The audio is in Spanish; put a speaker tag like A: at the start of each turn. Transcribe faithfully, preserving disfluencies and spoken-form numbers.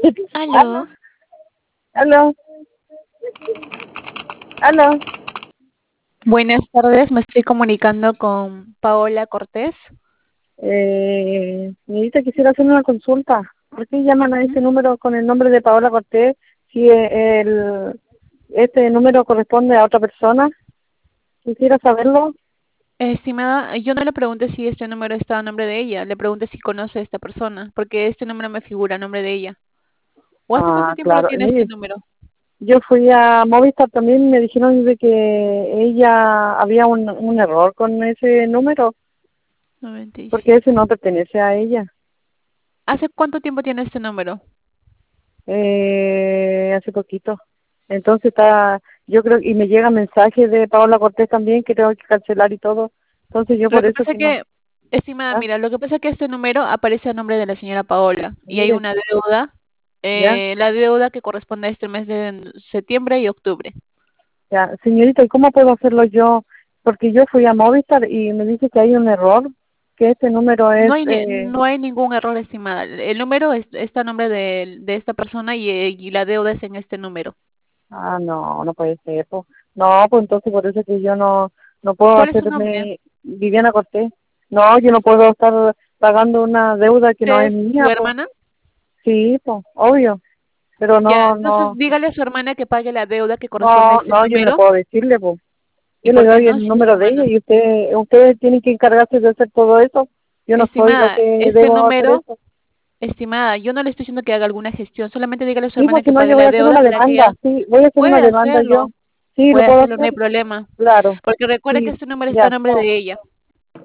A: Aló,
B: Aló, aló.
A: buenas tardes, me estoy comunicando con Paola Cortés.
B: Eh, señorita, quisiera hacer una consulta. ¿Por qué llaman a
A: Ujú.
B: ese número con el nombre de Paola Cortés si eh, el, este número corresponde a otra persona? Quisiera saberlo.
A: Estimada, yo no le pregunté si este número está a nombre de ella, le pregunté si conoce a esta persona, porque este número me figura a nombre de ella. ¿O hace cuánto
B: Ah,
A: tiempo lo
B: claro.
A: tiene este
B: Mire,
A: número?
B: yo fui a Movistar también, me dijeron de que ella había un, un error con ese número,
A: noventa y
B: porque ese
A: siete.
B: no pertenece a ella.
A: ¿Hace cuánto tiempo tiene este número?
B: Eh, hace poquito. Entonces está, yo creo, y me llega mensaje de Paola Cortés también que tengo que cancelar y todo. Entonces yo
A: Lo
B: por
A: que
B: eso
A: pasa
B: que no.
A: que, estimada,
B: ¿Ah?
A: mira, lo que pasa que este número aparece a nombre de la señora Paola y hay
B: Mire,
A: una deuda,
B: ya,
A: eh, la deuda que corresponde a este mes de septiembre y octubre.
B: ya. Señorita, ¿y cómo puedo hacerlo yo? Porque yo fui a Movistar y me dice que hay un error, que este número es,
A: No hay, ni-
B: eh,
A: no hay ningún error, estimada. El número es- está a nombre de, de esta persona y, eh, y la deuda es en este número.
B: ah, no, no puede ser, po. No, pues entonces por eso que yo no, no puedo
A: ¿Cuál es su nombre?
B: hacerme Viviana Cortés. No, yo no puedo estar pagando una deuda que no
A: ¿Usted
B: es
A: es
B: mía,
A: su
B: pues.
A: hermana?
B: Sí, pues, obvio. Pero
A: Ya,
B: no,
A: entonces
B: no.
A: dígale a su hermana que pague la deuda que corresponde a
B: No,
A: este
B: no, yo no le
A: número.
B: puedo decirle, pues.
A: ¿Y
B: Yo le
A: por qué
B: doy
A: no?
B: el
A: Si es su
B: número de ella
A: hermana.
B: y usted, ustedes tienen que encargarse de hacer todo eso. Yo no soy la
A: Estimada,
B: que
A: este
B: debo hacer
A: número,
B: eso.
A: estimada, yo no le estoy diciendo que haga alguna gestión, solamente dígale a su
B: Sí,
A: hermana
B: pues si
A: que
B: no,
A: pague
B: yo voy
A: la
B: a hacer
A: deuda
B: una
A: para que ella
B: demanda. Sí, voy a hacer una
A: pueda
B: demanda yo.
A: hacerlo,
B: Sí, lo
A: pueda
B: puedo
A: hacerlo, no
B: hacer.
A: hay problema.
B: Claro.
A: Porque recuerde que
B: Sí,
A: este número está a
B: ya.
A: nombre de ella.